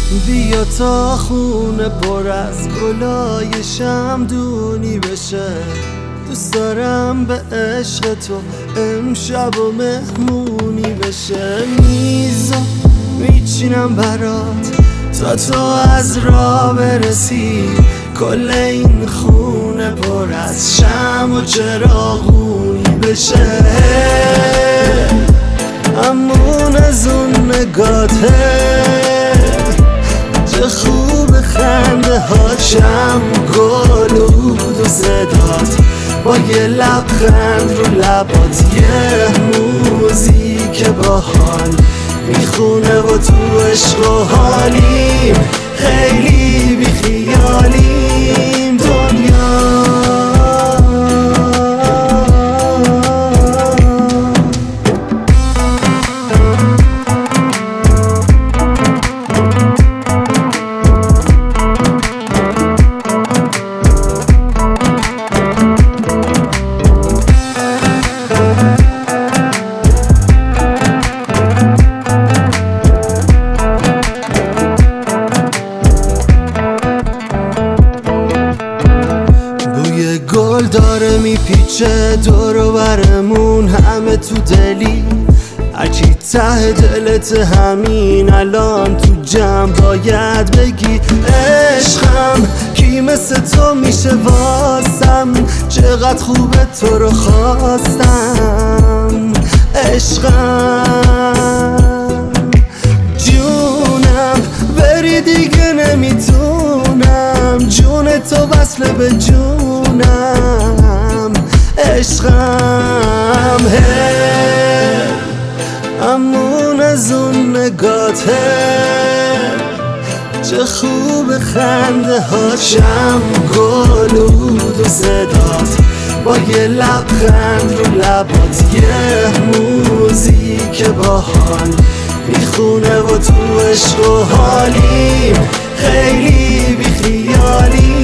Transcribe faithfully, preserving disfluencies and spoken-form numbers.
بیا تا خونه پر از گلای شمدونی بشه. دوست دارم به عشق تو امشب و مهمونی بشه. میزا میچینم برات تا تو از راه برسی. کل این خونه پر از شم و چراغونی بشه. امون از اون نگاته چه خوب خنده ها، شم گلود و صدات با یه لبخند رو لبات، یه موزیک باحال میخونه و تو عشق و حالیم خیلی بی خیالیم دنیا. گل داره میپیچه دور و برمون، همه تو دلی هرچی ته دلت همین الان تو جمع باید بگی. عشقم کی مثل تو میشه واسم، چقدر خوبه تو رو خواستم. عشقم جونم بری دیگه نمیتونم، جون تو وصله به جونم. عشقم هی امون از اون نگاته چه خوب خنده ها، شم گلود و صدات با یه لبخند رو لبات، یه موزیک باحال میخونه و تو عشق و حالیم خیلی بی خیالیم.